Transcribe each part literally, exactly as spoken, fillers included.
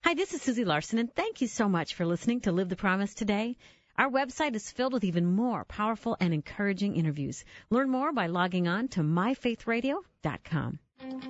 Hi, this is Susie Larson, and thank you so much for listening to Live the Promise today. Our website is filled with even more powerful and encouraging interviews. Learn more by logging on to my faith radio dot com.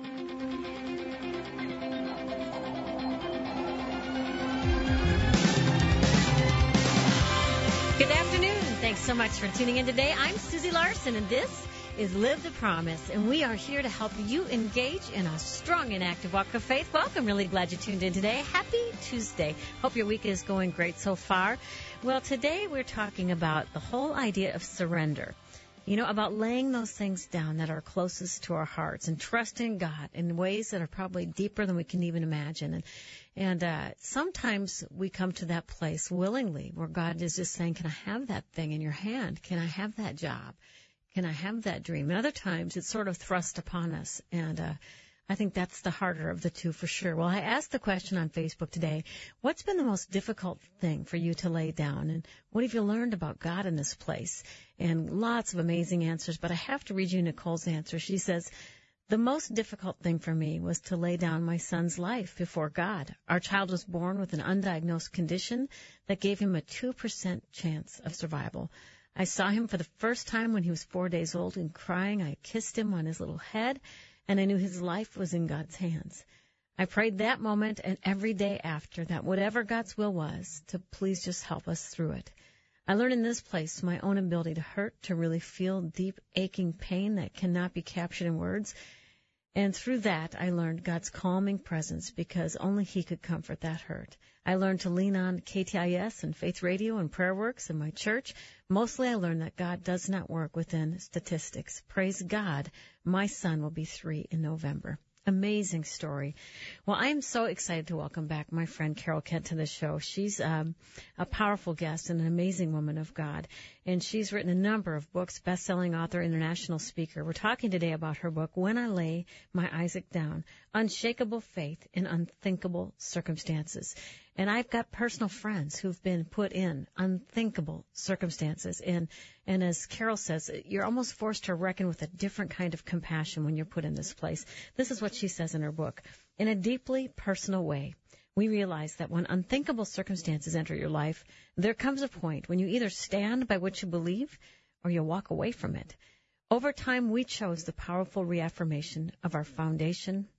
Good afternoon. Thanks so much for tuning in today. I'm Susie Larson, and this is Live the Promise, and we are here to help you engage in a strong and active walk of faith. Welcome. Really glad you tuned in today. Happy Tuesday. Hope your week is going great so far. Well, today we're talking about the whole idea of surrender. You know, about laying those things down that are closest to our hearts and trusting God in ways that are probably deeper than we can even imagine. And and uh, sometimes we come to that place willingly where God is just saying, can I have that thing in your hand? Can I have that job? Can I have that dream? And other times it's sort of thrust upon us. And uh, I think that's the harder of the two for sure. Well, I asked the question on Facebook today, what's been the most difficult thing for you to lay down? And what have you learned about God in this place? And lots of amazing answers. But I have to read you Nicole's answer. She says, the most difficult thing for me was to lay down my son's life before God. Our child was born with an undiagnosed condition that gave him a two percent chance of survival. I saw him for the first time when he was four days old and crying. I kissed him on his little head, and I knew his life was in God's hands. I prayed that moment and every day after that whatever God's will was, to please just help us through it. I learned in this place my own ability to hurt, to really feel deep, aching pain that cannot be captured in words. And through that, I learned God's calming presence because only He could comfort that hurt. I learned to lean on K T I S and Faith Radio and Prayer Works and my church. Mostly I learned that God does not work within statistics. Praise God, my son will be three in November. Amazing story. Well, I am so excited to welcome back my friend Carol Kent to the show. She's um, a powerful guest and an amazing woman of God, and she's written a number of books, best-selling author, international speaker. We're talking today about her book, When I Lay My Isaac Down, Unshakable Faith in Unthinkable Circumstances. And I've got personal friends who've been put in unthinkable circumstances. And, and as Carol says, you're almost forced to reckon with a different kind of compassion when you're put in this place. This is what she says in her book. In a deeply personal way, we realize that when unthinkable circumstances enter your life, there comes a point when you either stand by what you believe or you walk away from it. Over time, we chose the powerful reaffirmation of our foundation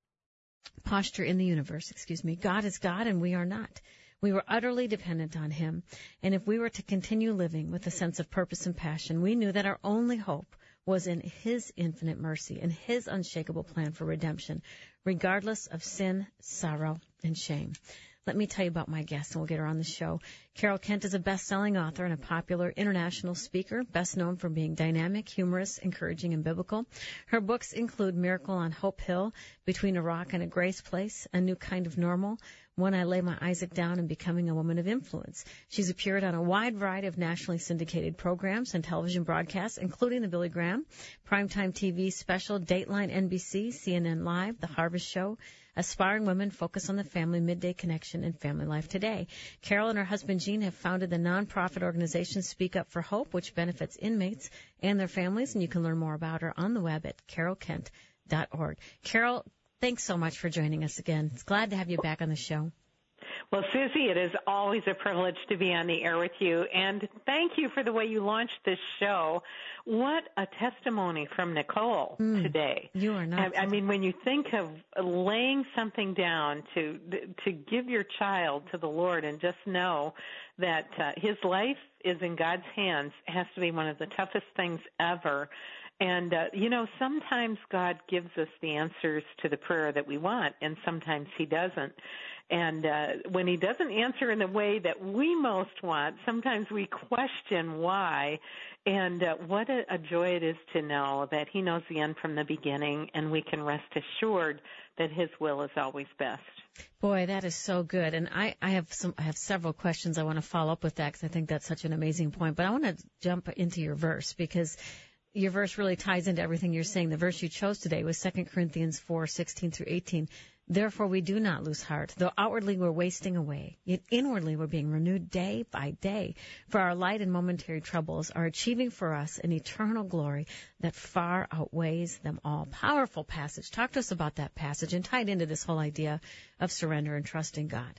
posture in the universe, excuse me. God is God and we are not. We were utterly dependent on Him. And if we were to continue living with a sense of purpose and passion, we knew that our only hope was in His infinite mercy and His unshakable plan for redemption, regardless of sin, sorrow, and shame. Let me tell you about my guest, and we'll get her on the show. Carol Kent is a best-selling author and a popular international speaker, best known for being dynamic, humorous, encouraging, and biblical. Her books include Miracle on Hope Hill, Between a Rock and a Grace Place, A New Kind of Normal, When I Lay My Isaac Down, and Becoming a Woman of Influence. She's appeared on a wide variety of nationally syndicated programs and television broadcasts, including the Billy Graham, Primetime T V special, Dateline N B C, C N N Live, The Harvest Show, Aspiring Women, Focus on the Family, Midday Connection, and Family Life Today. Carol and her husband Gene have founded the nonprofit organization Speak Up for Hope, which benefits inmates and their families, and you can learn more about her on the web at carol kent dot org. Carol, thanks so much for joining us again. It's glad to have you back on the show. Well, Susie, it is always a privilege to be on the air with you, and thank you for the way you launched this show. What a testimony from Nicole mm, today. You are not. I, I mean, when you think of laying something down to to give your child to the Lord and just know that uh, his life is in God's hands has to be one of the toughest things ever. And, uh, you know, sometimes God gives us the answers to the prayer that we want, and sometimes He doesn't. And uh, when He doesn't answer in the way that we most want, sometimes we question why. And uh, what a, a joy it is to know that He knows the end from the beginning, and we can rest assured that His will is always best. Boy, that is so good. And I, I have some, I have several questions I want to follow up with that because I think that's such an amazing point. But I want to jump into your verse because your verse really ties into everything you're saying. The verse you chose today was Second Corinthians four, sixteen through eighteen. Therefore, we do not lose heart. Though outwardly we're wasting away, yet inwardly we're being renewed day by day. For our light and momentary troubles are achieving for us an eternal glory that far outweighs them all. Powerful passage. Talk to us about that passage and tie it into this whole idea of surrender and trusting God.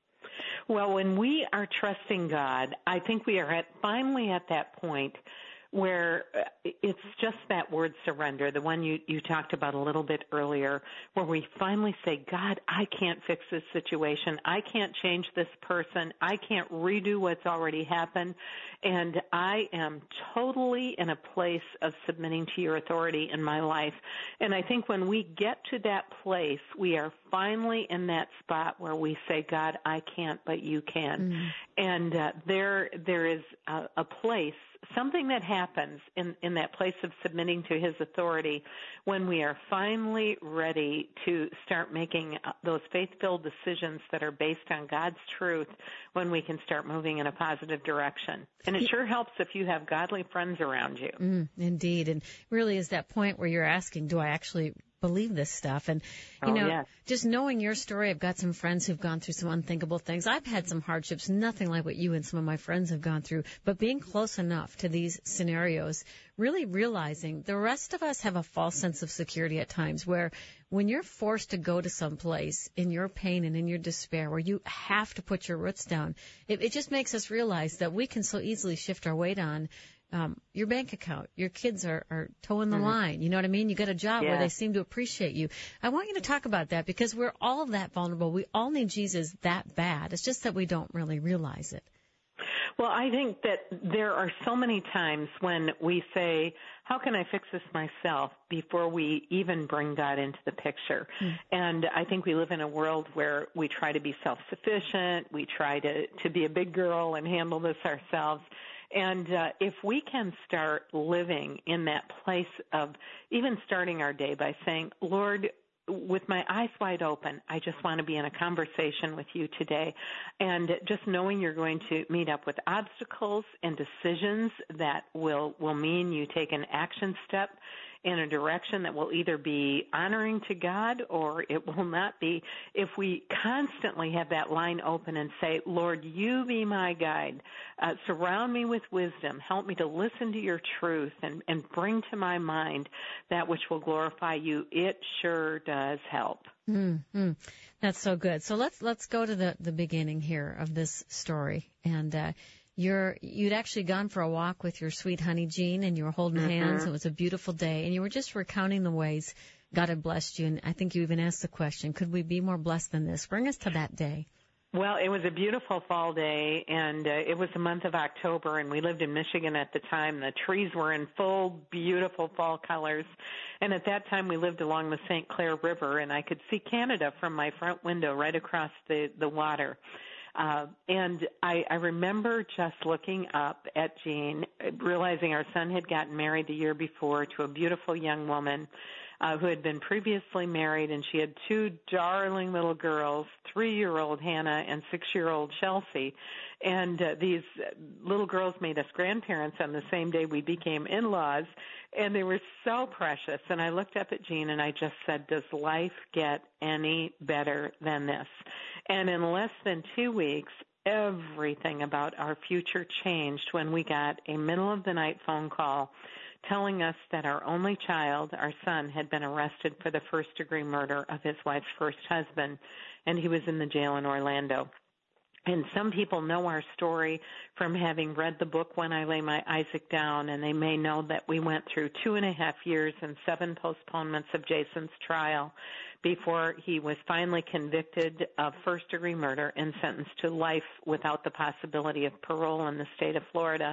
Well, when we are trusting God, I think we are at, finally at that point where it's just that word surrender, the one you, you talked about a little bit earlier, where we finally say, God, I can't fix this situation. I can't change this person. I can't redo what's already happened. And I am totally in a place of submitting to your authority in my life. And I think when we get to that place, we are finally in that spot where we say, God, I can't, but you can. Mm. And uh, there, there is a, a place, something that happens in, in that place of submitting to his authority when we are finally ready to start making those faith-filled decisions that are based on God's truth, when we can start moving in a positive direction. And it sure helps if you have godly friends around you. Mm, indeed. And really is that point where you're asking, do I actually believe this stuff? And, you oh, know, yes. just knowing your story, I've got some friends who've gone through some unthinkable things. I've had some hardships, nothing like what you and some of my friends have gone through, but being close enough to these scenarios, really realizing the rest of us have a false sense of security at times where when you're forced to go to some place in your pain and in your despair where you have to put your roots down, it, it just makes us realize that we can so easily shift our weight on Um, your bank account, your kids are, are towing the mm-hmm. line. You know what I mean? You got a job yeah. where they seem to appreciate you. I want you to talk about that because we're all that vulnerable. We all need Jesus that bad. It's just that we don't really realize it. Well, I think that there are so many times when we say, how can I fix this myself, before we even bring God into the picture. Mm. And I think we live in a world where we try to be self-sufficient. We try to, to be a big girl and handle this ourselves. And uh, if we can start living in that place of even starting our day by saying, Lord, with my eyes wide open, I just want to be in a conversation with you today. And just knowing you're going to meet up with obstacles and decisions that will, will mean you take an action step in a direction that will either be honoring to God or it will not be. If we constantly have that line open and say, Lord, you be my guide, uh, surround me with wisdom, help me to listen to your truth and, and bring to my mind that which will glorify you, it sure does help. Mm-hmm. That's so good. So let's let's go to the, the beginning here of this story. And uh You're, you'd actually gone for a walk with your sweet honey, Jean, and you were holding mm-hmm. hands. It was a beautiful day, and you were just recounting the ways God had blessed you. And I think you even asked the question, could we be more blessed than this? Bring us to that day. Well, it was a beautiful fall day, and uh, it was the month of October, and we lived in Michigan at the time. The trees were in full, beautiful fall colors. And at that time, we lived along the Saint Clair River, and I could see Canada from my front window right across the, the water. Uh, and I, I remember just looking up at Jean, realizing our son had gotten married the year before to a beautiful young woman uh, who had been previously married, and she had two darling little girls, three-year-old Hannah and six-year-old Chelsea. And uh, these little girls made us grandparents on the same day we became in-laws, and they were so precious. And I looked up at Jean and I just said, does life get any better than this? And in less than two weeks, everything about our future changed when we got a middle-of-the-night phone call telling us that our only child, our son, had been arrested for the first-degree murder of his wife's first husband, and he was in the jail in Orlando. And some people know our story from having read the book When I Lay My Isaac Down, and they may know that we went through two and a half years and seven postponements of Jason's trial before he was finally convicted of first-degree murder and sentenced to life without the possibility of parole in the state of Florida.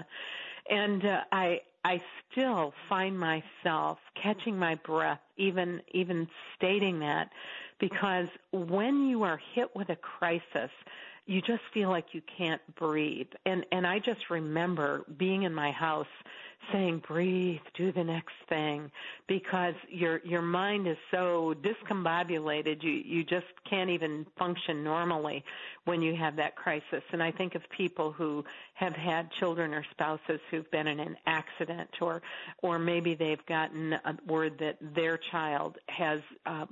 And uh, I I still find myself catching my breath, even even stating that, because when you are hit with a crisis, you just feel like you can't breathe. And and I just remember being in my house saying, breathe, do the next thing, because your your mind is so discombobulated, you, you just can't even function normally when you have that crisis. And I think of people who have had children or spouses who've been in an accident, or or maybe they've gotten a word that their child has um,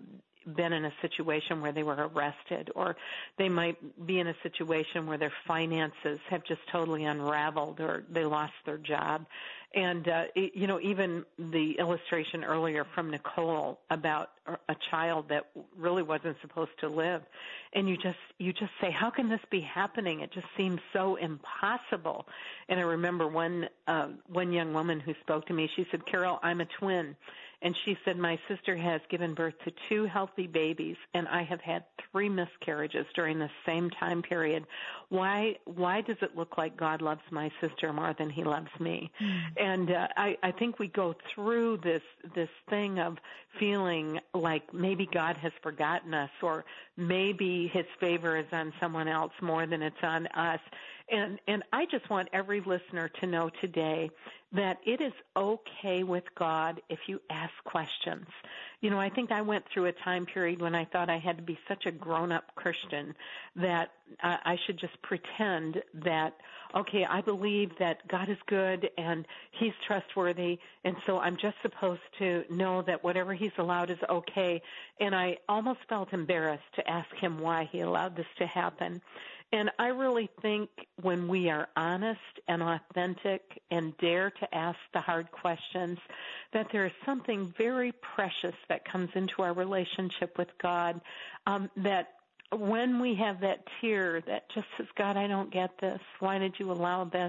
been in a situation where they were arrested, or they might be in a situation where their finances have just totally unraveled, or they lost their job. And, uh, it, you know, even the illustration earlier from Nicole about a child that really wasn't supposed to live. And you just, you just say, how can this be happening? It just seems so impossible. And I remember one, uh, one young woman who spoke to me, she said, Carol, I'm a twin. And she said, my sister has given birth to two healthy babies, and I have had three miscarriages during the same time period. Why, why does it look like God loves my sister more than he loves me? Mm. And uh, I, I think we go through this, this thing of feeling like maybe God has forgotten us, or maybe his favor is on someone else more than it's on us. And, and I just want every listener to know today that it is okay with God if you ask questions. You know, I think I went through a time period when I thought I had to be such a grown-up Christian that uh, I should just pretend that, okay, I believe that God is good and he's trustworthy, and so I'm just supposed to know that whatever he's allowed is okay. And I almost felt embarrassed to ask him why he allowed this to happen. And I really think when we are honest and authentic and dare to ask the hard questions, that there is something very precious that comes into our relationship with God, um, that when we have that tear that just says, God, I don't get this. Why did you allow this?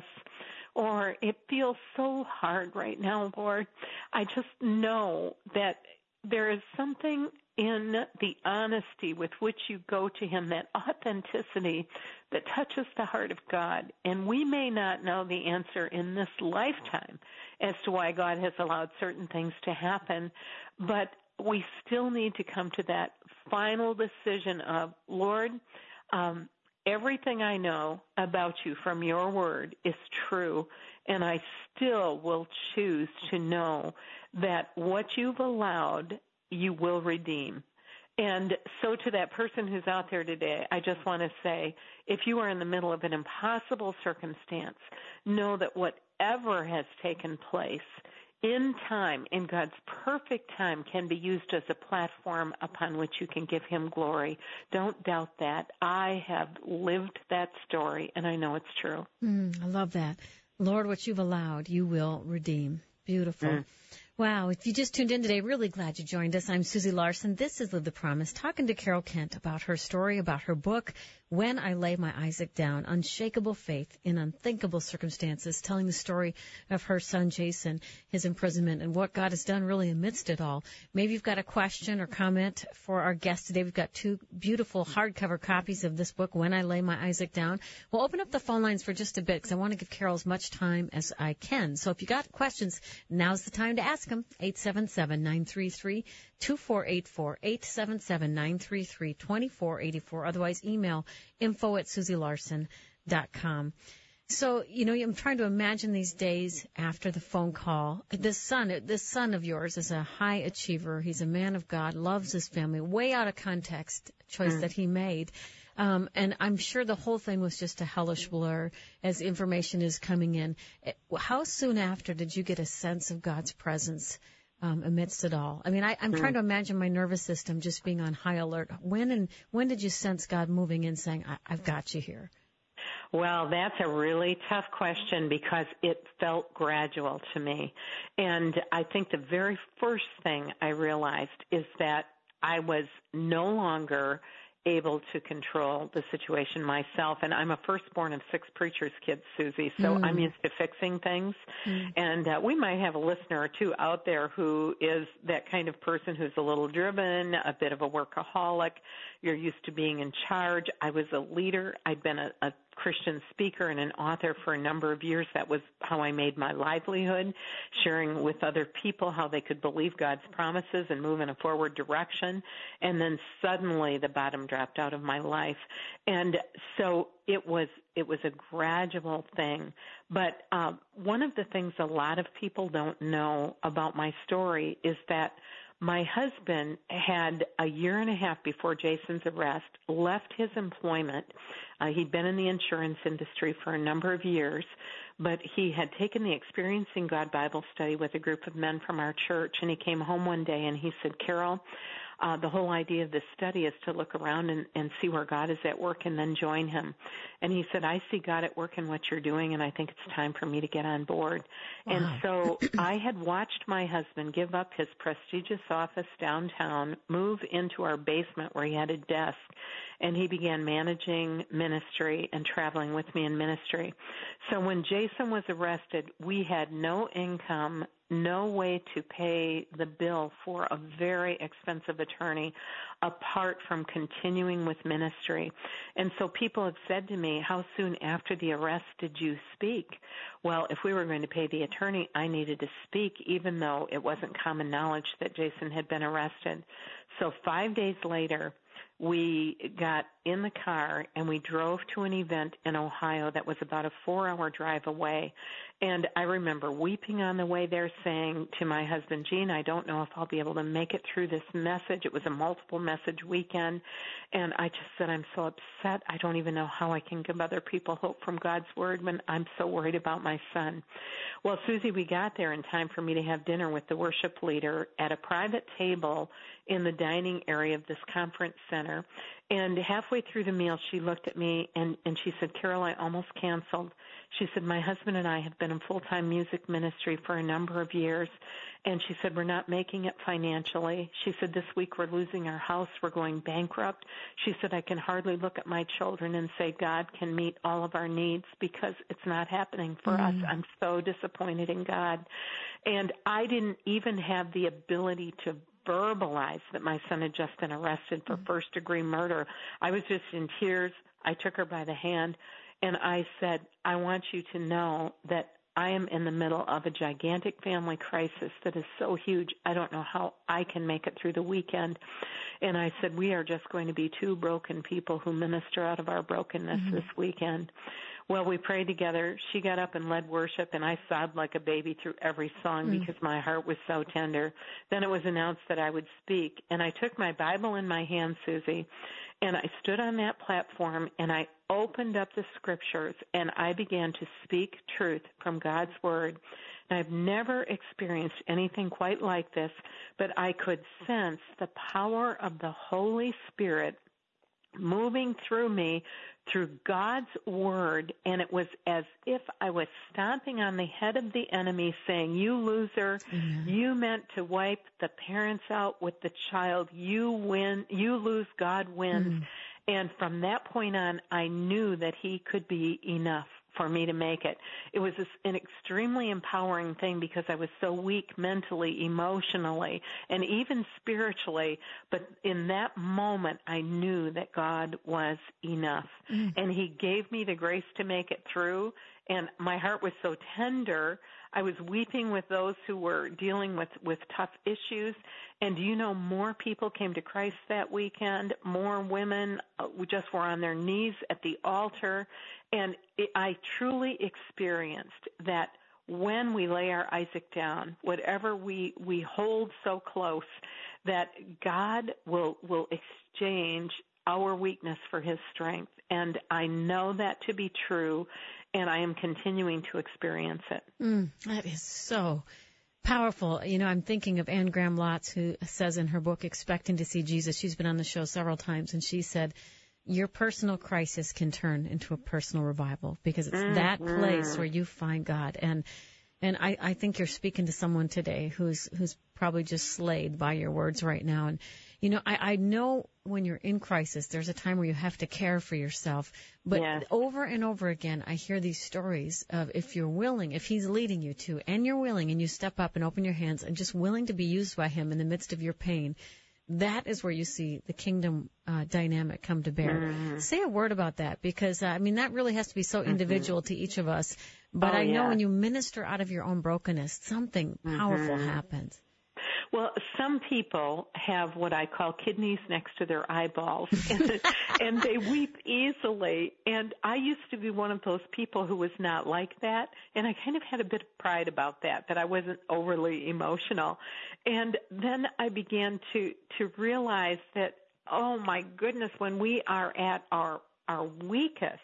Or it feels so hard right now, Lord. I just know that there is something in the honesty with which you go to him, that authenticity that touches the heart of God. And we may not know the answer in this lifetime as to why God has allowed certain things to happen, but we still need to come to that final decision of, Lord, um, everything I know about you from your word is true, and I still will choose to know that what you've allowed you will redeem. And so to that person who's out there today, I just want to say, if you are in the middle of an impossible circumstance, know that whatever has taken place in time, in God's perfect time, can be used as a platform upon which you can give him glory. Don't doubt that. I have lived that story, and I know it's true. Mm, I love that. Lord, what you've allowed, you will redeem. Beautiful. Mm. Wow, if you just tuned in today, really glad you joined us. I'm Susie Larson. This is Live the Promise, talking to Carol Kent about her story, about her book, When I Lay My Isaac Down, Unshakable Faith in Unthinkable Circumstances, telling the story of her son Jason, his imprisonment, and what God has done really amidst it all. Maybe you've got a question or comment for our guest today. We've got two beautiful hardcover copies of this book, When I Lay My Isaac Down. We'll open up the phone lines for just a bit because I want to give Carol as much time as I can. So if you got questions, now's the time to ask them. eight seven seven, nine three three, two four eight four, eight seven seven, nine three three, two four eight four. Otherwise, email info at susie larson dot com. So, you know, I'm trying to imagine these days after the phone call. This son, this son of yours is a high achiever. He's a man of God, loves his family, way out of context choice mm. that he made. Um, and I'm sure the whole thing was just a hellish blur as information is coming in. How soon after did you get a sense of God's presence um, amidst it all? I mean, I, I'm mm. trying to imagine my nervous system just being on high alert. When and when did you sense God moving in, saying, I, I've got you here? Well, that's a really tough question because it felt gradual to me. And I think the very first thing I realized is that I was no longer able to control the situation myself. And I'm a firstborn of six preacher's kids, Susie, so mm. I'm used to fixing things. Mm. And uh, we might have a listener or two out there who is that kind of person who's a little driven, a bit of a workaholic. You're used to being in charge. I was a leader. I'd been a, a Christian speaker and an author for a number of years. That was how I made my livelihood, sharing with other people how they could believe God's promises and move in a forward direction. And then suddenly the bottom dropped out of my life. And so it was it was a gradual thing. But um, one of the things a lot of people don't know about my story is that my husband had, a year and a half before Jason's arrest, left his employment. Uh, he'd been in the insurance industry for a number of years, but he had taken the Experiencing God Bible study with a group of men from our church, and he came home one day and he said, Carol, uh, the whole idea of this study is to look around and, and see where God is at work and then join him. And he said, I see God at work in what you're doing, and I think it's time for me to get on board. Wow. And so I had watched my husband give up his prestigious office downtown, move into our basement where he had a desk, and he began managing ministry and traveling with me in ministry. So when Jason was arrested, we had no income, no way to pay the bill for a very expensive attorney apart from continuing with ministry. And so people have said to me, how soon after the arrest did you speak? Well, if we were going to pay the attorney, I needed to speak, even though it wasn't common knowledge that Jason had been arrested. So five days later, we got in the car and we drove to an event in Ohio that was about a four-hour drive away. And I remember weeping on the way there, saying to my husband, Gene, I don't know if I'll be able to make it through this message. It was a multiple message weekend. And I just said, I'm so upset. I don't even know how I can give other people hope from God's word when I'm so worried about my son. Well, Susie, we got there in time for me to have dinner with the worship leader at a private table in the dining area of this conference center. And halfway through the meal, she looked at me and, and she said, Carol, I almost canceled. She said, my husband and I have been in full-time music ministry for a number of years. And she said, we're not making it financially. She said, this week we're losing our house. We're going bankrupt. She said, I can hardly look at my children and say God can meet all of our needs because it's not happening for mm. us. I'm so disappointed in God. And I didn't even have the ability to verbalize that my son had just been arrested for mm. first-degree murder. I was just in tears. I took her by the hand, and I said, I want you to know that I am in the middle of a gigantic family crisis that is so huge, I don't know how I can make it through the weekend. And I said, we are just going to be two broken people who minister out of our brokenness mm-hmm. this weekend. Well, we prayed together. She got up and led worship, and I sobbed like a baby through every song mm. because my heart was so tender. Then it was announced that I would speak, and I took my Bible in my hand, Susie, and I stood on that platform, and I opened up the scriptures, and I began to speak truth from God's word. And I've never experienced anything quite like this, but I could sense the power of the Holy Spirit moving through me through God's word, and it was as if I was stomping on the head of the enemy saying, you loser, mm-hmm. you meant to wipe the parents out with the child, you win, you lose, God wins. Mm-hmm. And from that point on, I knew that he could be enough for me to make it. It was an extremely empowering thing because I was so weak mentally, emotionally, and even spiritually. But in that moment, I knew that God was enough. Mm. And he gave me the grace to make it through. And my heart was so tender. I was weeping with those who were dealing with, with tough issues. And do you know, more people came to Christ that weekend. More women uh, just were on their knees at the altar. And it, I truly experienced that when we lay our Isaac down, whatever we, we hold so close, that God will, will exchange our weakness for his strength. And I know that to be true, and I am continuing to experience it. Mm, that is so powerful. You know, I'm thinking of Anne Graham Lotz, who says in her book, Expecting to See Jesus, she's been on the show several times, and she said, your personal crisis can turn into a personal revival because it's mm-hmm. that place where you find God. And and I, I think you're speaking to someone today who's who's probably just slayed by your words right now. And, you know, I, I know when you're in crisis, there's a time where you have to care for yourself. But yes. over and over again, I hear these stories of if you're willing, if he's leading you to, and you're willing, and you step up and open your hands and just willing to be used by him in the midst of your pain, that is where you see the kingdom uh, dynamic come to bear. Mm-hmm. Say a word about that, because, uh, I mean, that really has to be so individual mm-hmm. to each of us. But oh, I know yeah. when you minister out of your own brokenness, something powerful mm-hmm. happens. Well, some people have what I call kidneys next to their eyeballs, and, and they weep easily. And I used to be one of those people who was not like that, and I kind of had a bit of pride about that, that I wasn't overly emotional. And then I began to, to realize that, oh, my goodness, when we are at our, our weakest,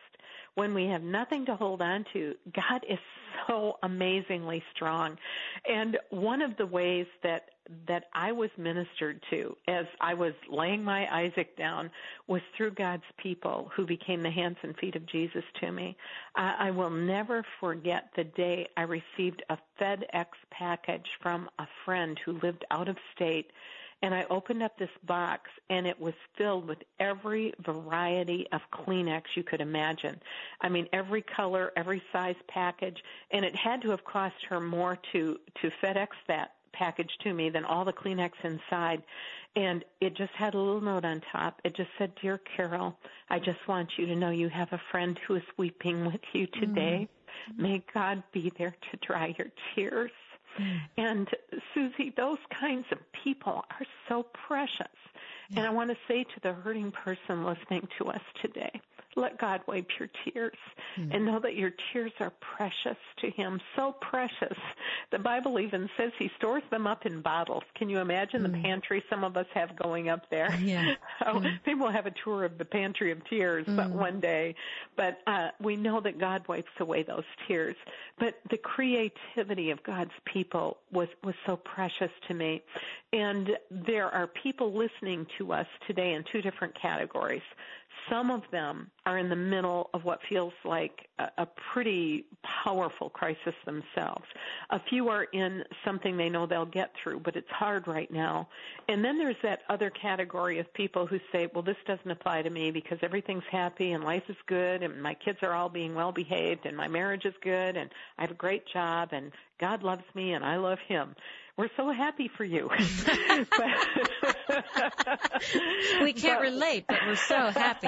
when we have nothing to hold on to, God is so amazingly strong. And one of the ways that that I was ministered to as I was laying my Isaac down was through God's people who became the hands and feet of Jesus to me. I, I will never forget the day I received a FedEx package from a friend who lived out of state. And I opened up this box, and it was filled with every variety of Kleenex you could imagine. I mean, every color, every size package. And it had to have cost her more to, to FedEx that package to me than all the Kleenex inside. And it just had a little note on top. It just said, "Dear Carol, I just want you to know you have a friend who is weeping with you today. Mm-hmm. May God be there to dry your tears." Mm. And Susie, those kinds of people are so precious. Yeah. And I want to say to the hurting person listening to us today, let God wipe your tears mm. and know that your tears are precious to Him, so precious. The Bible even says He stores them up in bottles. Can you imagine mm. the pantry some of us have going up there? Yeah. oh, mm. Maybe we'll have a tour of the pantry of tears mm. but one day. But uh, we know that God wipes away those tears. But the creativity of God's people was, was so precious to me. And there are people listening to us today in two different categories. Some of them are in the middle of what feels like a, a pretty powerful crisis themselves. A few are in something they know they'll get through, but it's hard right now. And then there's that other category of people who say, well, this doesn't apply to me because everything's happy and life is good and my kids are all being well behaved and my marriage is good and I have a great job and God loves me and I love Him. We're so happy for you. We can't but, relate, but we're so happy.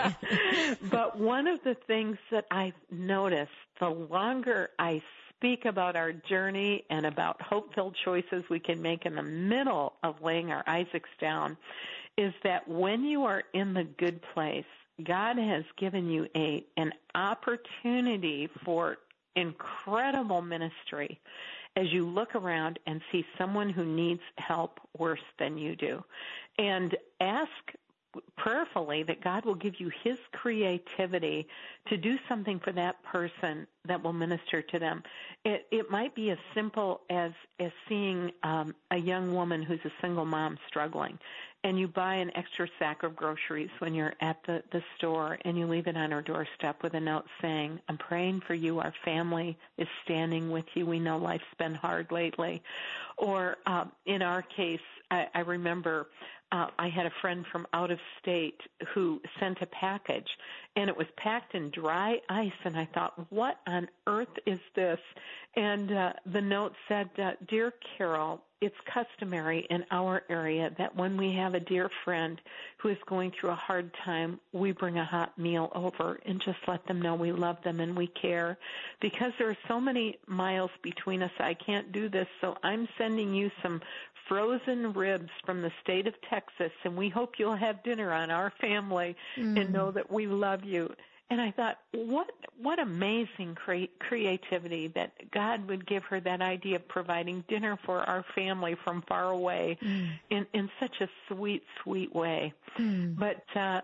But one of the things that I've noticed, the longer I speak about our journey and about hope-filled choices we can make in the middle of laying our Isaacs down, is that when you are in the good place, God has given you a an opportunity for incredible ministry as you look around and see someone who needs help worse than you do. And ask prayerfully that God will give you His creativity to do something for that person that will minister to them. It, it might be as simple as, as seeing um, a young woman who's a single mom struggling, and you buy an extra sack of groceries when you're at the, the store, and you leave it on her doorstep with a note saying, I'm praying for you. Our family is standing with you. We know life's been hard lately. Or uh, in our case, I, I remember uh, I had a friend from out of state who sent a package, and it was packed in dry ice, and I thought, what on earth is this? And uh, the note said, uh, Dear Carol, it's customary in our area that when we have a dear friend who is going through a hard time, we bring a hot meal over and just let them know we love them and we care. Because there are so many miles between us, I can't do this, so I'm sending you some frozen ribs from the state of Texas, and we hope you'll have dinner on our family mm. and know that we love you. And I thought, what what amazing cre- creativity that God would give her that idea of providing dinner for our family from far away mm. in, in such a sweet, sweet way. Mm. But uh,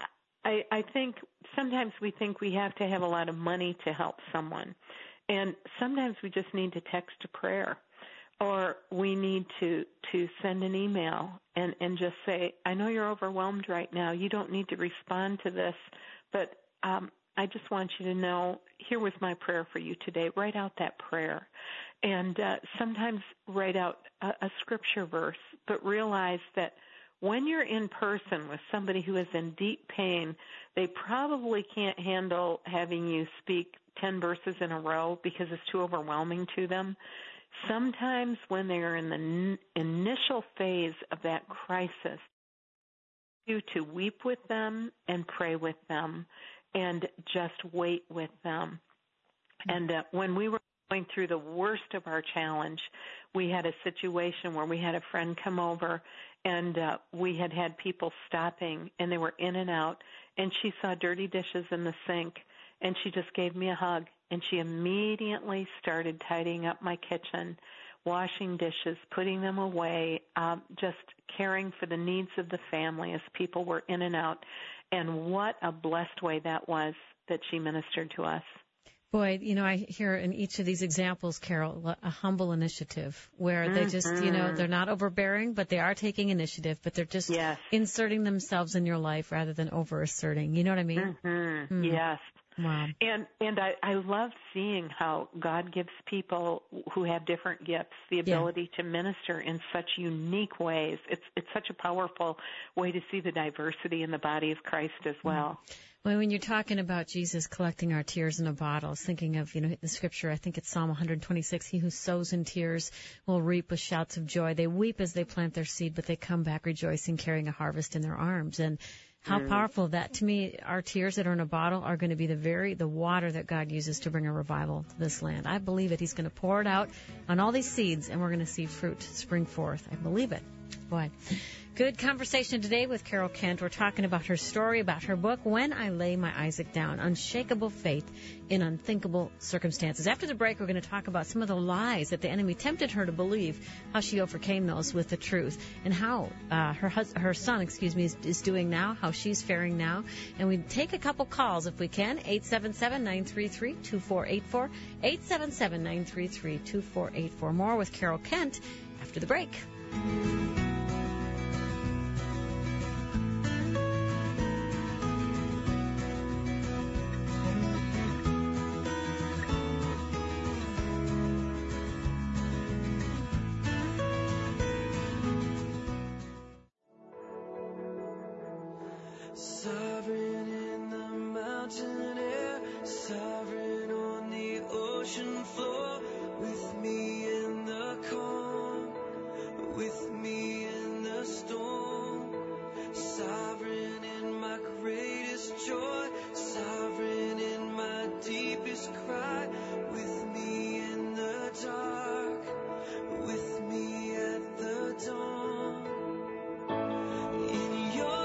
I, I think sometimes we think we have to have a lot of money to help someone. And sometimes we just need to text a prayer. Or we need to, to send an email and, and just say, I know you're overwhelmed right now. You don't need to respond to this, but um, I just want you to know, here was my prayer for you today. Write out that prayer. And uh, sometimes write out a, a scripture verse, but realize that when you're in person with somebody who is in deep pain, they probably can't handle having you speak ten verses in a row because it's too overwhelming to them. Sometimes when they're in the n- initial phase of that crisis, you to weep with them and pray with them and just wait with them. And uh, when we were going through the worst of our challenge, we had a situation where we had a friend come over, and uh, we had had people stopping, and they were in and out, and she saw dirty dishes in the sink, and she just gave me a hug. And she immediately started tidying up my kitchen, washing dishes, putting them away, um, just caring for the needs of the family as people were in and out. And what a blessed way that was that she ministered to us. Boy, you know, I hear in each of these examples, Carol, a humble initiative where mm-hmm. they just, you know, they're not overbearing, but they are taking initiative, but they're just yes. inserting themselves in your life rather than over-asserting. You know what I mean? Mm-hmm. Mm. Yes. Wow. And and I, I love seeing how God gives people who have different gifts the ability yeah. to minister in such unique ways. It's it's such a powerful way to see the diversity in the body of Christ as well. Mm. Well, when you're talking about Jesus collecting our tears in a bottle, I was thinking of, you know, the scripture, I think it's Psalm one twenty-six, he who sows in tears will reap with shouts of joy. They weep as they plant their seed, but they come back rejoicing, carrying a harvest in their arms. And how mm. powerful that, to me, our tears that are in a bottle are going to be the very, the water that God uses to bring a revival to this land. I believe it. He's going to pour it out on all these seeds, and we're going to see fruit spring forth. I believe it. Boy. Good conversation today with Carol Kent. We're talking about her story, about her book, When I Lay My Isaac Down, Unshakable Faith in Unthinkable Circumstances. After the break, we're going to talk about some of the lies that the enemy tempted her to believe, how she overcame those with the truth, and how uh, her hus- her son, excuse me, is, is doing now, how she's faring now. And we take a couple calls if we can, eight seven seven, nine three three, two four eight four, eight seven seven, nine three three, two four eight four. More with Carol Kent after the break. Sovereign in the mountain air, sovereign on the ocean floor, with me in the calm, with me in the storm, sovereign in my greatest joy, sovereign in my deepest cry, with me in the dark, with me at the dawn. In your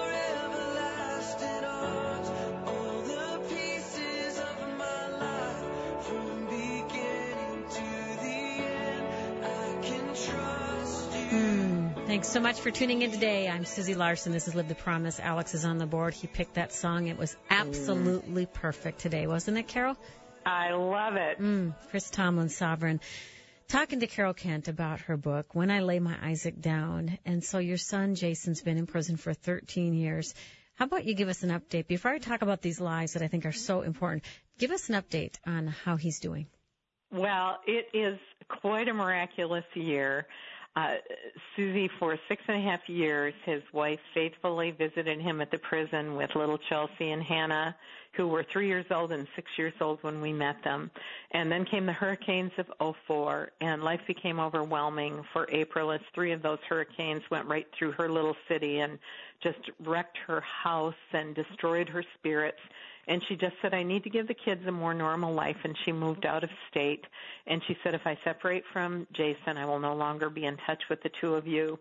Thanks so much for tuning in today. I'm Susie Larson. This is Live the Promise. Alex is on the board. He picked that song. It was absolutely perfect today, wasn't it, Carol? I love it. Mm, Chris Tomlin, Sovereign. Talking to Carol Kent about her book, When I Lay My Isaac Down. And so your son, Jason's been in prison for thirteen years. How about you give us an update? Before I talk about these lies that I think are so important, give us an update on how he's doing. Well, it is quite a miraculous year. Uh, Susie, for six and a half years, his wife faithfully visited him at the prison with little Chelsea and Hannah, who were three years old and six years old when we met them. And then came the hurricanes of oh four, and life became overwhelming for April as three of those hurricanes went right through her little city and just wrecked her house and destroyed her spirits. And she just said, I need to give the kids a more normal life, and she moved out of state. And she said, if I separate from Jason, I will no longer be in touch with the two of you.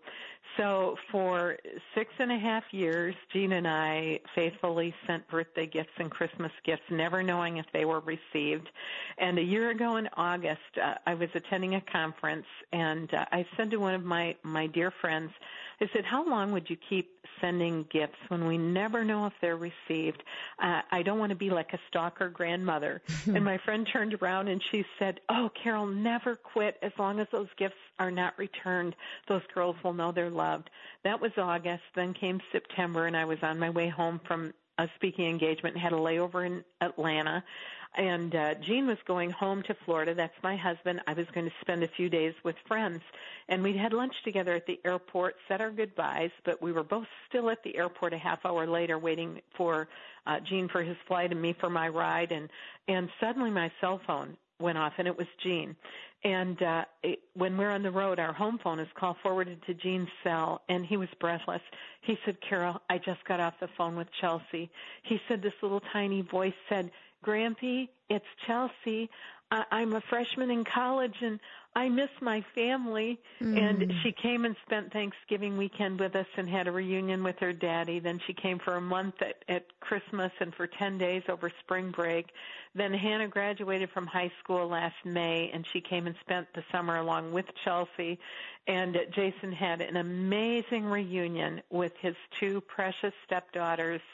So for six and a half years, Jean and I faithfully sent birthday gifts and Christmas gifts, never knowing if they were received. And a year ago in August, uh, I was attending a conference, and uh, I said to one of my, my dear friends, I said, how long would you keep sending gifts when we never know if they're received? Uh, I don't want to be like a stalker grandmother. And my friend turned around and she said, oh, Carol, never quit. As long as those gifts are not returned, those girls will know they're loved. That was August. Then came September, and I was on my way home from a speaking engagement and had a layover in Atlanta. And uh, Jean was going home to Florida. That's my husband. I was going to spend a few days with friends. And we'd had lunch together at the airport, said our goodbyes, but we were both still at the airport a half hour later waiting for uh, Jean for his flight and me for my ride. And, and suddenly my cell phone went off, and it was Jean. And uh, it, when we're on the road, our home phone is call forwarded to Jean's cell, and he was breathless. He said, Carol, I just got off the phone with Chelsea. He said this little tiny voice said, Grampy, it's Chelsea. I- I'm a freshman in college, and I miss my family. Mm. And she came and spent Thanksgiving weekend with us and had a reunion with her daddy. Then she came for a month at, at Christmas and for ten days over spring break. Then Hannah graduated from high school last May, and she came and spent the summer along with Chelsea. And Jason had an amazing reunion with his two precious stepdaughters.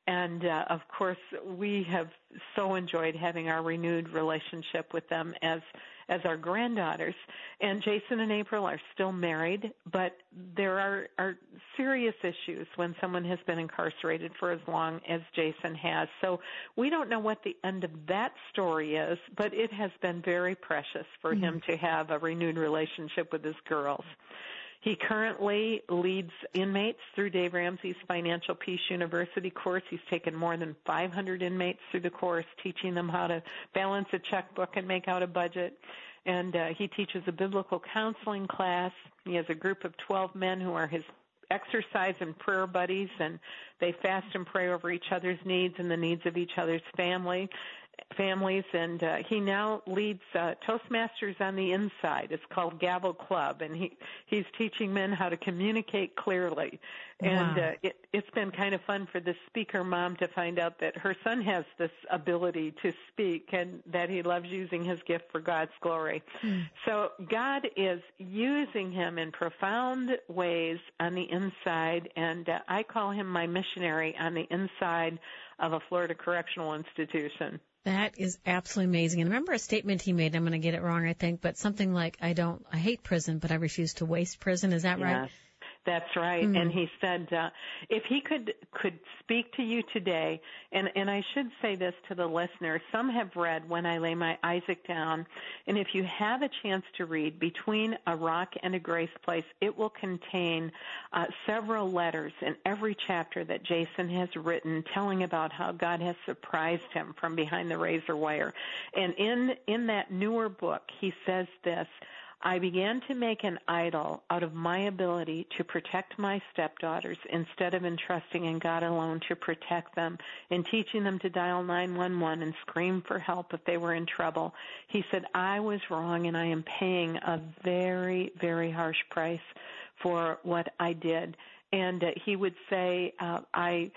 And, uh, of course, we have so enjoyed having our renewed relationship with them as as our granddaughters. And Jason and April are still married, but there are, are serious issues when someone has been incarcerated for as long as Jason has. So we don't know what the end of that story is, but it has been very precious for mm-hmm. him to have a renewed relationship with his girls. He currently leads inmates through Dave Ramsey's Financial Peace University course. He's taken more than five hundred inmates through the course, teaching them how to balance a checkbook and make out a budget. And uh, he teaches a biblical counseling class. He has a group of twelve men who are his exercise and prayer buddies, and they fast and pray over each other's needs and the needs of each other's family. families, and uh, he now leads uh, Toastmasters on the inside. It's called Gavel Club, and he he's teaching men how to communicate clearly. And wow. uh, it, it's been kind of fun for this speaker mom to find out that her son has this ability to speak and that he loves using his gift for God's glory. Hmm. So God is using him in profound ways on the inside, and uh, I call him my missionary on the inside of a Florida correctional institution. That is absolutely amazing. And remember a statement he made, I'm going to get it wrong, I think, but something like, I don't, I hate prison, but I refuse to waste prison. Is that yes, right? That's right. Mm-hmm. And he said, uh, if he could, could speak to you today, and, and I should say this to the listeners, some have read When I Lay My Isaac Down, and if you have a chance to read Between a Rock and a Grace Place, it will contain uh, several letters in every chapter that Jason has written telling about how God has surprised him from behind the razor wire. And in, in that newer book, he says this, I began to make an idol out of my ability to protect my stepdaughters instead of entrusting in God alone to protect them and teaching them to dial nine one one and scream for help if they were in trouble. He said, I was wrong and I am paying a very, very harsh price for what I did. And uh, he would say, uh, I...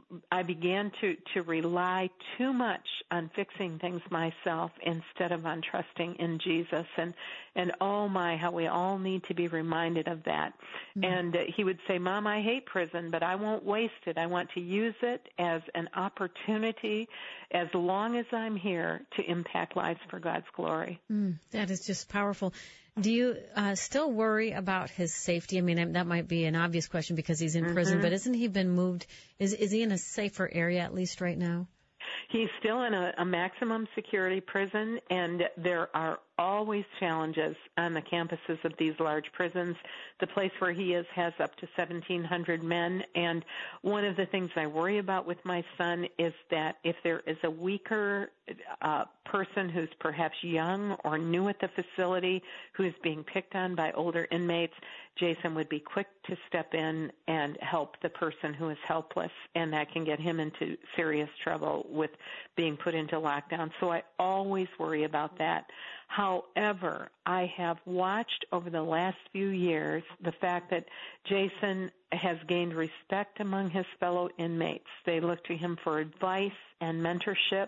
I began to, to rely too much on fixing things myself instead of on trusting in Jesus. And, and oh my, how we all need to be reminded of that. Mm-hmm. And uh, he would say, Mom, I hate prison, but I won't waste it. I want to use it as an opportunity as long as I'm here to impact lives for God's glory. Mm, that is just powerful. Do you uh, still worry about his safety? I mean, that might be an obvious question because he's in mm-hmm. prison, but isn't he been moved? Is is he in a safer area at least right now? He's still in a, a maximum security prison, and there are always challenges on the campuses of these large prisons. The place where he is has up to seventeen hundred men, and one of the things I worry about with my son is that if there is a weaker uh, person who's perhaps young or new at the facility who is being picked on by older inmates, Jason would be quick to step in and help the person who is helpless, and that can get him into serious trouble with being put into lockdown. So I always worry about that. However, I have watched over the last few years the fact that Jason has gained respect among his fellow inmates. They look to him for advice and mentorship.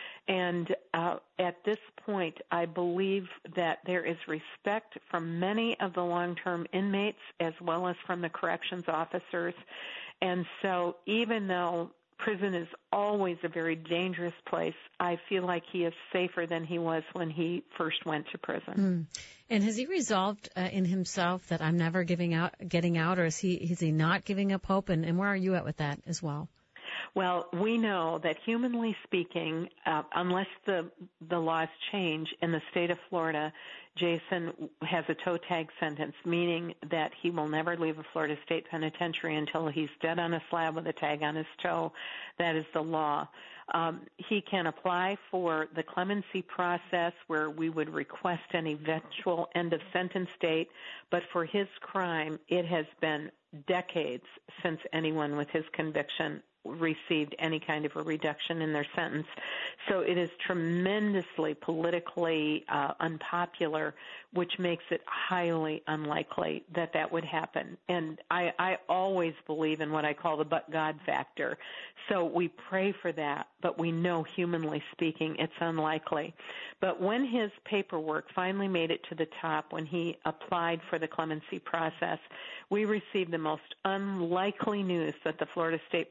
And uh, at this point, I believe that there is respect from many of the long-term inmates as well as from the corrections officers. And so even though prison is always a very dangerous place, I feel like he is safer than he was when he first went to prison. Mm. And has he resolved uh, in himself that I'm never giving out, getting out, or is he is he not giving up hope? And, and where are you at with that as well? Well, we know that humanly speaking, uh, unless the the laws change in the state of Florida, Jason has a toe tag sentence, meaning that he will never leave a Florida State Penitentiary until he's dead on a slab with a tag on his toe. That is the law. Um, he can apply for the clemency process where we would request an eventual end of sentence date, but for his crime, it has been decades since anyone with his conviction received any kind of a reduction in their sentence. So it is tremendously politically uh, unpopular, which makes it highly unlikely that that would happen. And I, I always believe in what I call the but God factor. So we pray for that, but we know humanly speaking it's unlikely. But when his paperwork finally made it to the top, when he applied for the clemency process, we received the most unlikely news that the Florida State Parole Commission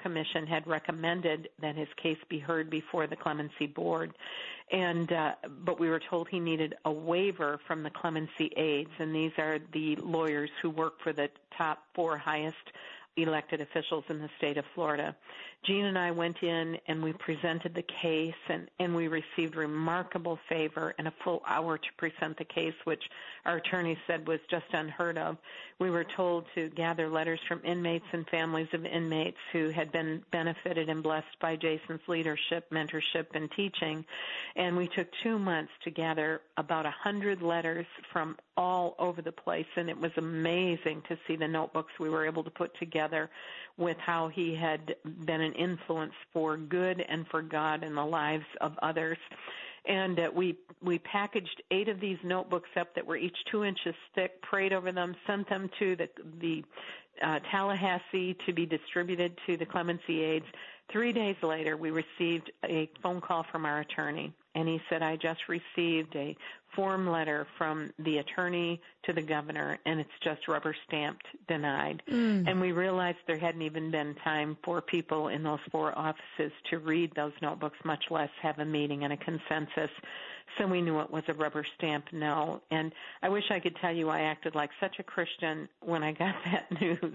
Commission had recommended that his case be heard before the Clemency Board. And uh, but we were told he needed a waiver from the Clemency Aides, and these are the lawyers who work for the top four highest elected officials in the state of Florida. Jean and I went in and we presented the case, and, and we received remarkable favor and a full hour to present the case, which our attorney said was just unheard of. We were told to gather letters from inmates and families of inmates who had been benefited and blessed by Jason's leadership, mentorship, and teaching. And we took two months to gather about a hundred letters from all over the place, and it was amazing to see the notebooks we were able to put together with how he had been an influence for good and for God in the lives of others. And uh, we we packaged eight of these notebooks up that were each two inches thick, prayed over them, sent them to the the uh, Tallahassee to be distributed to the Clemency Aides. Three days later, we received a phone call from our attorney, and he said, I just received a form letter from the attorney to the governor, and it's just rubber stamped denied. Mm. And we realized there hadn't even been time for people in those four offices to read those notebooks, much less have a meeting and a consensus. So we knew it was a rubber stamp no. And I wish I could tell you I acted like such a Christian when I got that news.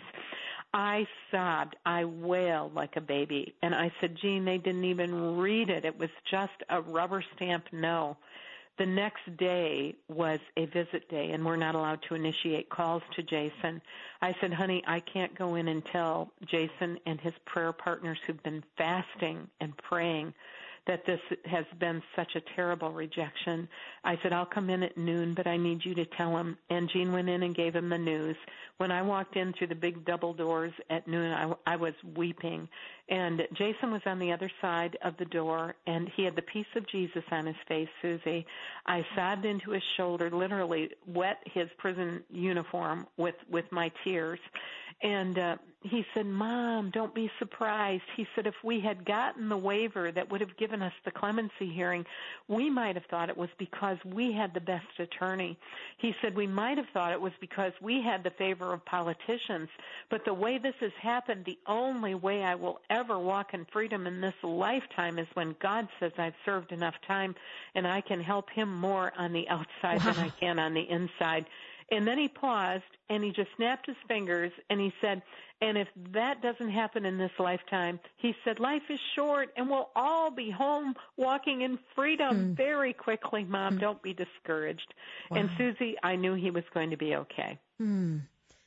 I sobbed. I wailed like a baby. And I said, Jean, they didn't even read it. It was just a rubber stamp no. The next day was a visit day, and we're not allowed to initiate calls to Jason. I said, honey, I can't go in and tell Jason and his prayer partners who've been fasting and praying that this has been such a terrible rejection. I said, I'll come in at noon, but I need you to tell him. And Jean went in and gave him the news. When I walked in through the big double doors at noon, I, I was weeping. And Jason was on the other side of the door, and he had the peace of Jesus on his face, Susie. I sobbed into his shoulder, literally wet his prison uniform with, with my tears. And uh, he said, Mom, don't be surprised. He said, if we had gotten the waiver that would have given us the clemency hearing, we might have thought it was because we had the best attorney. He said, we might have thought it was because we had the favor of politicians. But the way this has happened, the only way I will ever walk in freedom in this lifetime is when God says I've served enough time and I can help him more on the outside wow. than I can on the inside. And then he paused, and he just snapped his fingers, and he said, and if that doesn't happen in this lifetime, he said, life is short, and we'll all be home walking in freedom mm. very quickly. Mom, mm. don't be discouraged. Wow. And, Susie, I knew he was going to be okay. Mm.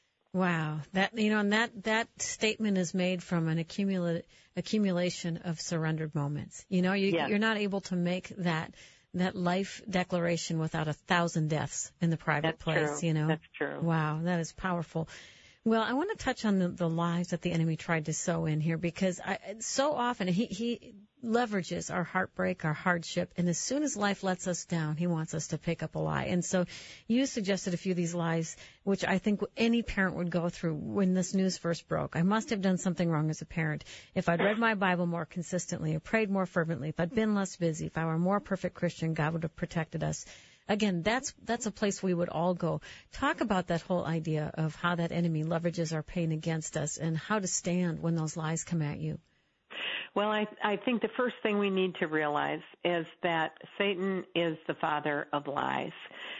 Wow. That, you know, and that, that statement is made from an accumula- accumulation of surrendered moments. You know, you, yes. you're not able to make that that life declaration without a thousand deaths in the private That's place, true. you know. That's true. Wow, that is powerful. Well, I want to touch on the, the lies that the enemy tried to sow in here, because I, so often he, he leverages our heartbreak, our hardship, and as soon as life lets us down, he wants us to pick up a lie. And so you suggested a few of these lies, which I think any parent would go through when this news first broke. I must have done something wrong as a parent. If I'd read my Bible more consistently, or prayed more fervently, if I'd been less busy, if I were a more perfect Christian, God would have protected us. Again, that's that's a place we would all go. Talk about that whole idea of how that enemy leverages our pain against us and how to stand when those lies come at you. Well, I, I think the first thing we need to realize is that Satan is the father of lies,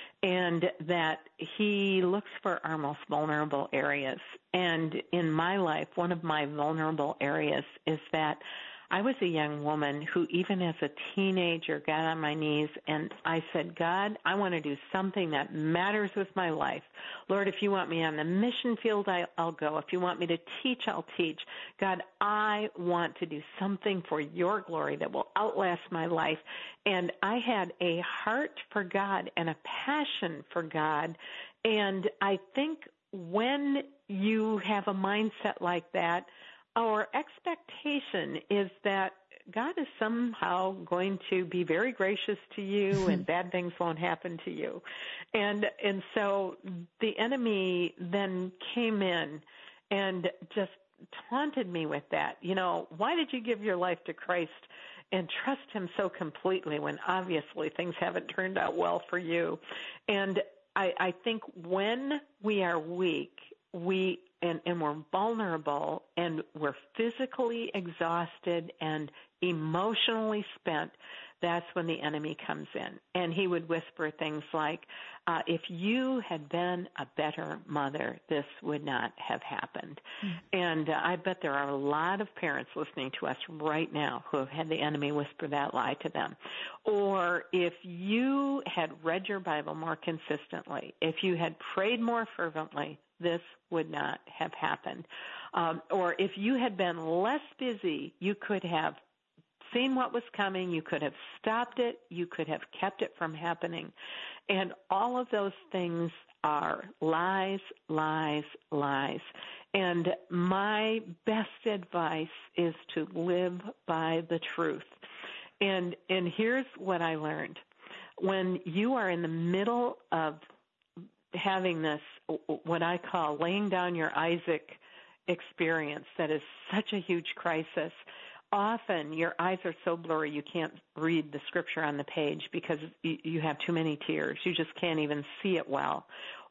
and that he looks for our most vulnerable areas. And in my life, one of my vulnerable areas is that I was a young woman who, even as a teenager, got on my knees and I said, God, I want to do something that matters with my life. Lord, if you want me on the mission field, I, I'll go. If you want me to teach, I'll teach. God, I want to do something for your glory that will outlast my life. And I had a heart for God and a passion for God. And I think when you have a mindset like that, our expectation is that God is somehow going to be very gracious to you and bad things won't happen to you. And and so the enemy then came in and just taunted me with that. You know, why did you give your life to Christ and trust him so completely when obviously things haven't turned out well for you? And I, I think when we are weak, we and, and we're vulnerable and we're physically exhausted and emotionally spent, that's when the enemy comes in. And he would whisper things like, uh, if you had been a better mother, this would not have happened. Mm-hmm. And uh, I bet there are a lot of parents listening to us right now who have had the enemy whisper that lie to them. Or if you had read your Bible more consistently, if you had prayed more fervently, this would not have happened. Um, or if you had been less busy, you could have seen what was coming, you could have stopped it, you could have kept it from happening. And all of those things are lies, lies, lies. And my best advice is to live by the truth. And and here's what I learned. When you are in the middle of having this, what I call laying down your Isaac experience, that is such a huge crisis, often your eyes are so blurry you can't read the scripture on the page because you have too many tears. You just can't even see it well.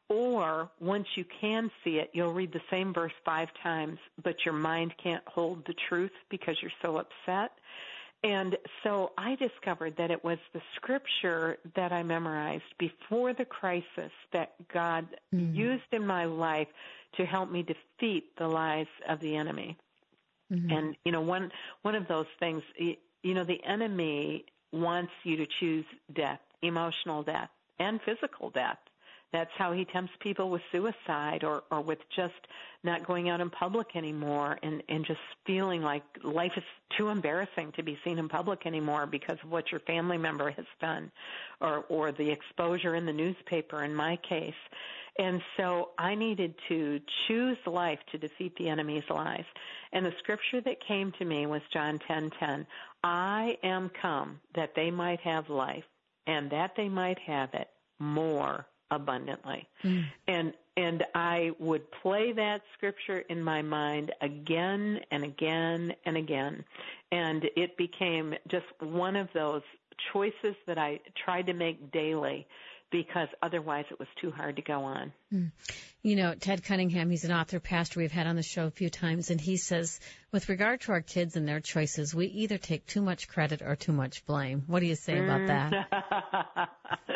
Or once you can see it, you'll read the same verse five times, but your mind can't hold the truth because you're so upset. And so I discovered that it was the scripture that I memorized before the crisis that God mm. used in my life to help me defeat the lies of the enemy. Mm-hmm. And, you know, one one of those things, you know, the enemy wants you to choose death, emotional death, and physical death. That's how he tempts people with suicide or, or with just not going out in public anymore and, and just feeling like life is too embarrassing to be seen in public anymore because of what your family member has done or, or the exposure in the newspaper in my case. And so I needed to choose life to defeat the enemy's lies. And the scripture that came to me was John ten ten. I am come that they might have life and that they might have it more abundantly. Mm. And and I would play that scripture in my mind again and again and again. And it became just one of those choices that I tried to make daily because otherwise it was too hard to go on. Mm. You know, Ted Cunningham, he's an author, pastor we've had on the show a few times, and he says, with regard to our kids and their choices, we either take too much credit or too much blame. What do you say about that?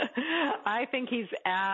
I think he's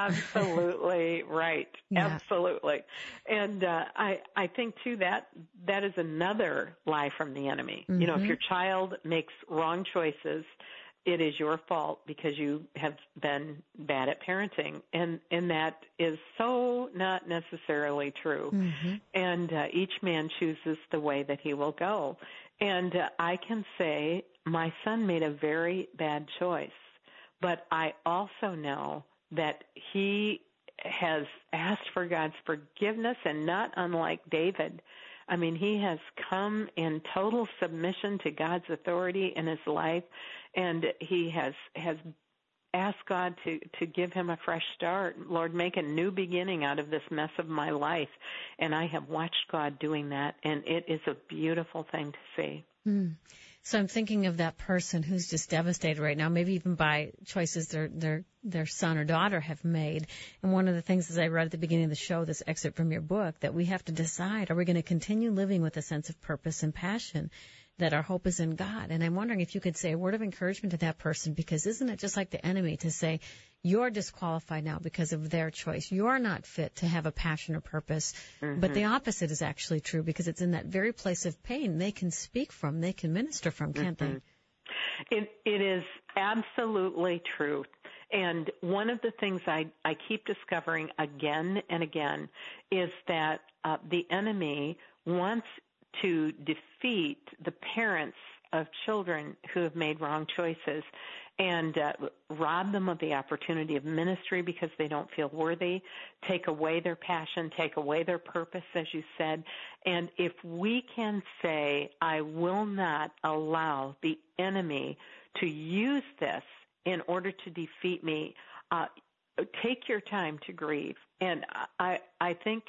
absolutely right. Yeah. Absolutely. And uh, I, I think, too, that that is another lie from the enemy. Mm-hmm. You know, if your child makes wrong choices, it is your fault because you have been bad at parenting. And, and that is so not necessarily true. Mm-hmm. And uh, each man chooses the way that he will go. And uh, I can say my son made a very bad choice, but I also know that he has asked for God's forgiveness, and not unlike David. I mean, he has come in total submission to God's authority in his life, and he has has asked God to, to give him a fresh start. Lord, make a new beginning out of this mess of my life. And I have watched God doing that, and it is a beautiful thing to see. Mm. So I'm thinking of that person who's just devastated right now, maybe even by choices their their their son or daughter have made. And one of the things, as I read at the beginning of the show, this excerpt from your book, that we have to decide, are we going to continue living with a sense of purpose and passion, that our hope is in God? And I'm wondering if you could say a word of encouragement to that person, because isn't it just like the enemy to say, you're disqualified now because of their choice. You're not fit to have a passion or purpose. Mm-hmm. But the opposite is actually true, because it's in that very place of pain they can speak from, they can minister from, can't mm-hmm. they? It, it is absolutely true. And one of the things I, I keep discovering again and again is that uh, the enemy wants to defeat the parents of children who have made wrong choices and uh, rob them of the opportunity of ministry because they don't feel worthy, take away their passion, take away their purpose, as you said. And if we can say, I will not allow the enemy to use this in order to defeat me, uh, take your time to grieve. And I, I think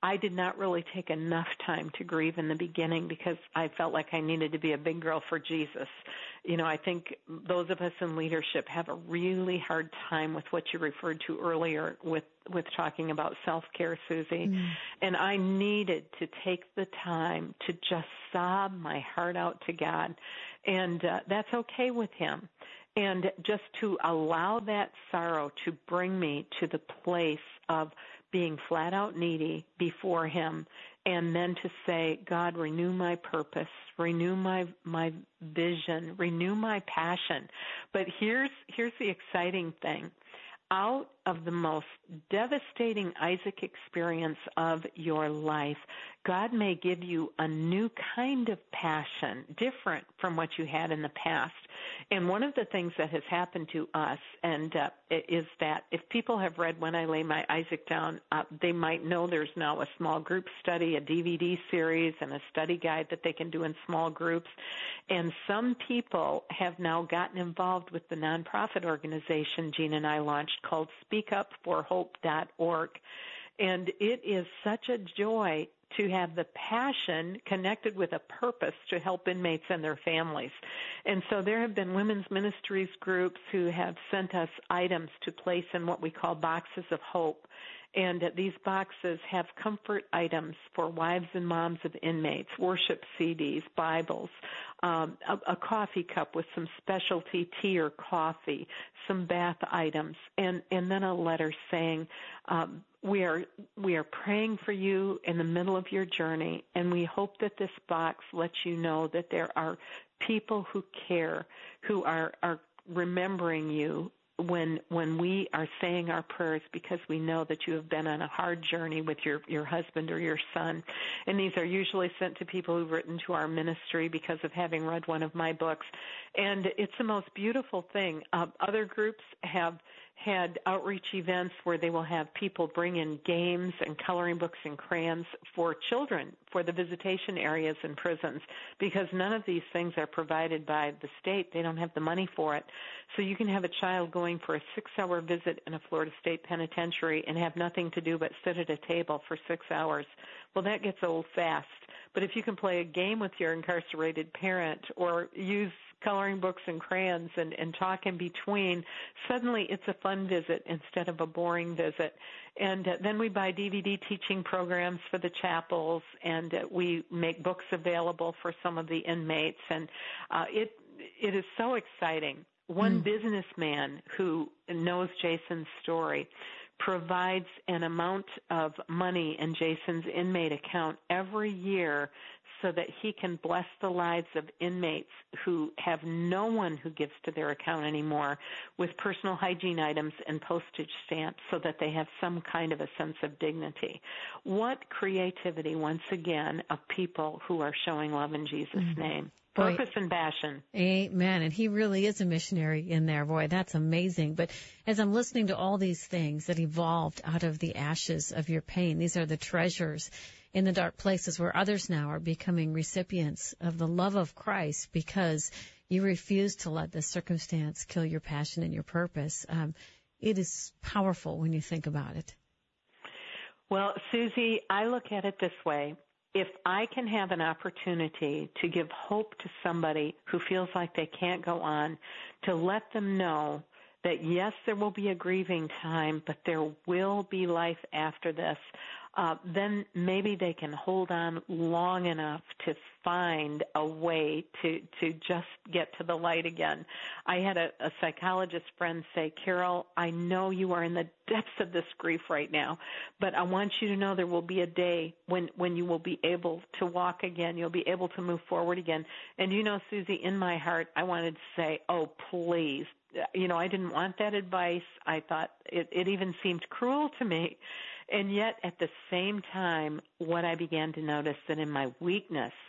I did not really take enough time to grieve in the beginning because I felt like I needed to be a big girl for Jesus. You know, I think those of us in leadership have a really hard time with what you referred to earlier with, with talking about self-care, Susie. Mm. And I needed to take the time to just sob my heart out to God. And uh, that's okay with Him. And just to allow that sorrow to bring me to the place of being flat out needy before Him, and then to say, God, renew my purpose, renew my my vision, renew my passion. But here's here's the exciting thing. Out of the most devastating Isaac experience of your life, God may give you a new kind of passion, different from what you had in the past. And one of the things that has happened to us and uh, is that if people have read When I Lay My Isaac Down, uh, they might know there's now a small group study, a D V D series, and a study guide that they can do in small groups. And some people have now gotten involved with the nonprofit organization Jean and I launched called speak up for hope dot org. And it is such a joy to have the passion connected with a purpose to help inmates and their families. And so there have been women's ministries groups who have sent us items to place in what we call boxes of hope. And these boxes have comfort items for wives and moms of inmates, worship C Ds, Bibles, um, a, a coffee cup with some specialty tea or coffee, some bath items, and, and then a letter saying, um, we are we are praying for you in the middle of your journey, and we hope that this box lets you know that there are people who care, who are, are remembering you when when we are saying our prayers, because we know that you have been on a hard journey with your, your husband or your son. And these are usually sent to people who've written to our ministry because of having read one of my books. And it's the most beautiful thing. Uh, other groups have had outreach events where they will have people bring in games and coloring books and crayons for children for the visitation areas in prisons, because none of these things are provided by the state. They don't have the money for it. So you can have a child going for a six-hour visit in a Florida State penitentiary and have nothing to do but sit at a table for six hours. Well, that gets old fast. But if you can play a game with your incarcerated parent or use coloring books and crayons and, and talk in between, suddenly it's a fun visit instead of a boring visit. And uh, then we buy D V D teaching programs for the chapels, and uh, we make books available for some of the inmates. And uh, it it is so exciting. One mm. businessman who knows Jason's story provides an amount of money in Jason's inmate account every year so that he can bless the lives of inmates who have no one who gives to their account anymore with personal hygiene items and postage stamps so that they have some kind of a sense of dignity. What creativity, once again, of people who are showing love in Jesus' mm-hmm. name. Purpose Boy, and passion. Amen. And he really is a missionary in there. Boy, that's amazing. But as I'm listening to all these things that evolved out of the ashes of your pain, these are the treasures in the dark places where others now are becoming recipients of the love of Christ because you refuse to let this circumstance kill your passion and your purpose. Um, it is powerful when you think about it. Well, Susie, I look at it this way. If I can have an opportunity to give hope to somebody who feels like they can't go on, to let them know that, yes, there will be a grieving time, but there will be life after this, uh, then maybe they can hold on long enough to find a way to, to just get to the light again. I had a, a psychologist friend say, Carol, I know you are in the depths of this grief right now, but I want you to know there will be a day when, when you will be able to walk again. You'll be able to move forward again. And you know, Susie, in my heart, I wanted to say, oh, please. You know, I didn't want that advice. I thought it, it even seemed cruel to me. And yet, at the same time, what I began to notice that in my weakness,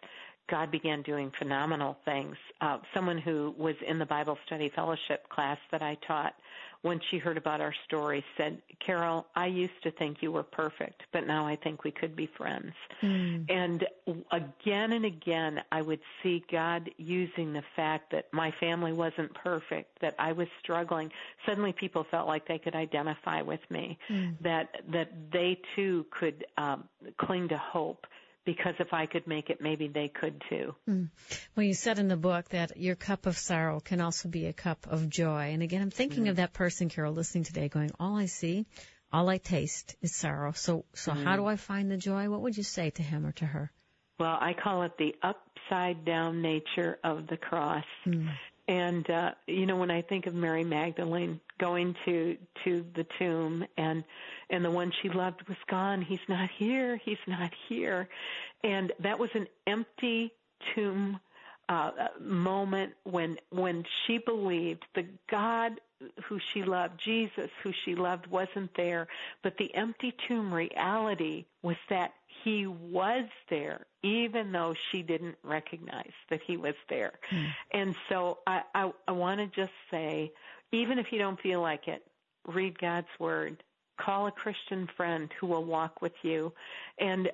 God began doing phenomenal things. Uh, someone who was in the Bible study fellowship class that I taught, when she heard about our story, said, Carol, I used to think you were perfect, but now I think we could be friends. Mm. And again and again, I would see God using the fact that my family wasn't perfect, that I was struggling. Suddenly people felt like they could identify with me, mm. that that they too could um, cling to hope. Because if I could make it, maybe they could too. Mm. Well, you said in the book that your cup of sorrow can also be a cup of joy. And again, I'm thinking mm-hmm. of that person, Carol, listening today going, all I see, all I taste is sorrow. So so mm-hmm. how do I find the joy? What would you say to him or to her? Well, I call it the upside down nature of the cross. Mm. And, uh, you know, when I think of Mary Magdalene going to to the tomb and and the one she loved was gone, he's not here, he's not here. And that was an empty tomb uh, moment when when she believed the God who she loved, Jesus who she loved, wasn't there. But the empty tomb reality was that he was there, even though she didn't recognize that he was there. Mm. And so I, I, I want to just say, even if you don't feel like it, read God's Word. Call a Christian friend who will walk with you, and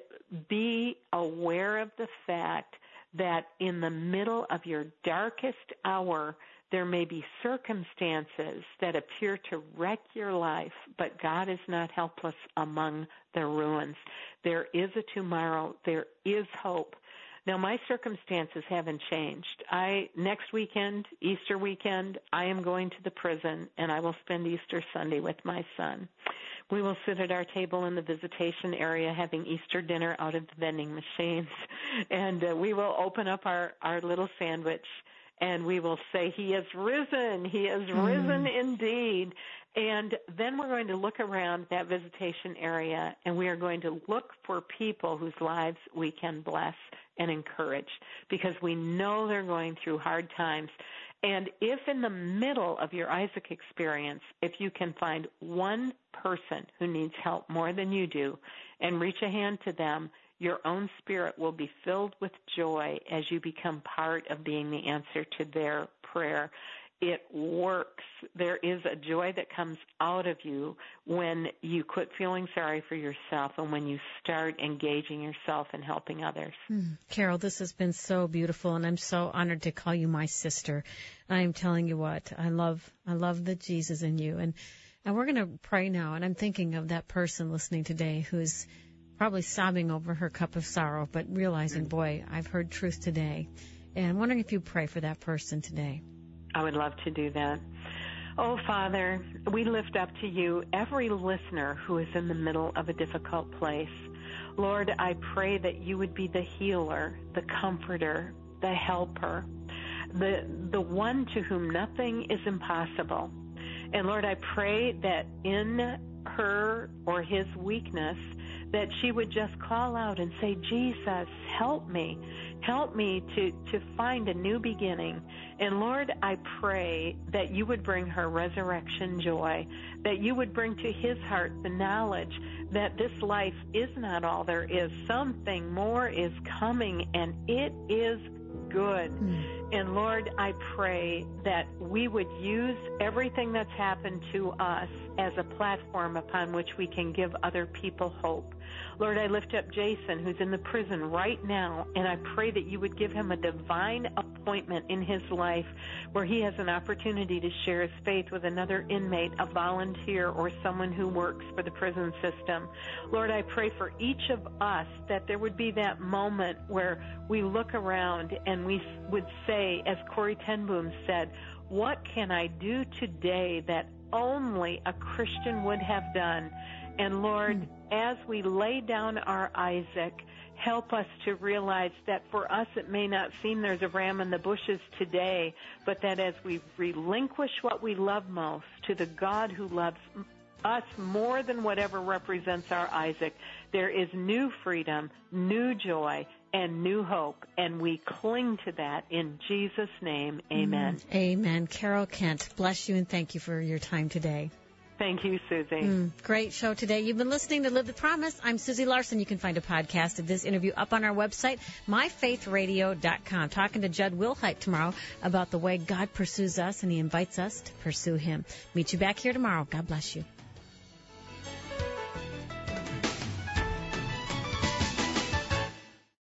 be aware of the fact that in the middle of your darkest hour, there may be circumstances that appear to wreck your life, but God is not helpless among the ruins. There is a tomorrow. There is hope. Now, my circumstances haven't changed. I next weekend, Easter weekend, I am going to the prison, and I will spend Easter Sunday with my son. We will sit at our table in the visitation area having Easter dinner out of the vending machines, and uh, we will open up our, our little sandwich, and we will say, he is risen, he is mm. risen indeed. And then we're going to look around that visitation area, and we are going to look for people whose lives we can bless and encourage, because we know they're going through hard times. And if in the middle of your Isaac experience, if you can find one person who needs help more than you do and reach a hand to them, your own spirit will be filled with joy as you become part of being the answer to their prayer. It works. There is a joy that comes out of you when you quit feeling sorry for yourself and when you start engaging yourself and helping others. Mm. Carol, this has been so beautiful, and I'm so honored to call you my sister. I am telling you what, I love I love the Jesus in you. And, and we're going to pray now, and I'm thinking of that person listening today who's probably sobbing over her cup of sorrow, but realizing, boy, I've heard truth today. And I'm wondering if you pray for that person today. I would love to do that. Oh, Father, we lift up to you every listener who is in the middle of a difficult place. Lord, I pray that you would be the healer, the comforter, the helper, the the one to whom nothing is impossible. And Lord, I pray that in her or his weakness, that she would just call out and say, Jesus, help me. Help me to, to find a new beginning. And Lord, I pray that you would bring her resurrection joy, that you would bring to his heart the knowledge that this life is not all there is. Something more is coming, and it is good. Mm. And Lord, I pray that we would use everything that's happened to us as a platform upon which we can give other people hope. Lord, I lift up Jason, who's in the prison right now, and I pray that you would give him a divine appointment in his life where he has an opportunity to share his faith with another inmate, a volunteer, or someone who works for the prison system. Lord, I pray for each of us that there would be that moment where we look around and we would say, as Corrie ten Boom said, what can I do today that only a Christian would have done? And Lord, as we lay down our Isaac, help us to realize that for us it may not seem there's a ram in the bushes today, but that as we relinquish what we love most to the God who loves us more than whatever represents our Isaac, there is new freedom, new joy, and new hope, and we cling to that in Jesus' name. Amen. Mm, amen. Carol Kent, bless you and thank you for your time today. Thank you, Susie. Mm, great show today. You've been listening to Live the Promise. I'm Susie Larson. You can find a podcast of this interview up on our website, my faith radio dot com. Talking to Judd Wilhite tomorrow about the way God pursues us and he invites us to pursue him. Meet you back here tomorrow. God bless you.